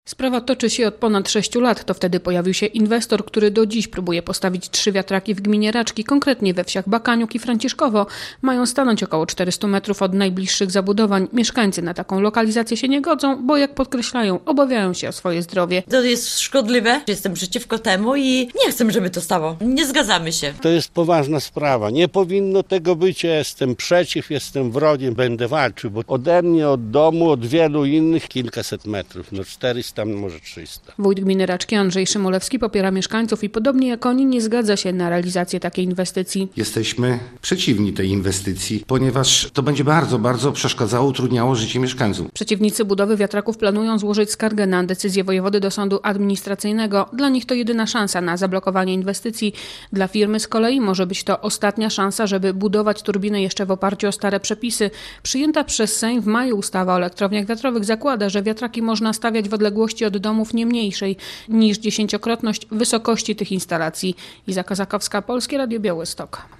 Sprawa toczy się od ponad 6 lat. To wtedy pojawił się inwestor, który do dziś próbuje postawić 3 wiatraki w gminie Raczki, konkretnie we wsiach Bakaniuk i Franciszkowo. Mają stanąć około 400 metrów od najbliższych zabudowań. Mieszkańcy na taką lokalizację się nie godzą, bo jak podkreślają, obawiają się o swoje zdrowie. To jest szkodliwe. Jestem przeciwko temu i nie chcę, żeby to stało. Nie zgadzamy się. To jest poważna sprawa. Nie powinno tego być. Ja jestem przeciw, jestem wrogiem, będę walczył, bo ode mnie, od domu, od wielu innych kilkaset metrów. 400, może 300. Wójt gminy Raczki Andrzej Szymulewski popiera mieszkańców i podobnie jak oni nie zgadza się na realizację takiej inwestycji. Jesteśmy przeciwni tej inwestycji, ponieważ to będzie bardzo przeszkadzało, utrudniało życie mieszkańcom. Przeciwnicy budowy wiatraków planują złożyć skargę na decyzję wojewody do sądu administracyjnego. Dla nich to jedyna szansa na zablokowanie inwestycji. Dla firmy z kolei może być to ostatnia szansa, żeby budować turbiny jeszcze w oparciu o stare przepisy. Przyjęta przez Sejm w maju ustawa o elektrowniach wiatrowych zakłada, że wiatraki można stawiać w odległości od domów nie mniejszej niż 10-krotność wysokości tych instalacji. Iza Kozakowska, Polskie Radio Białystok.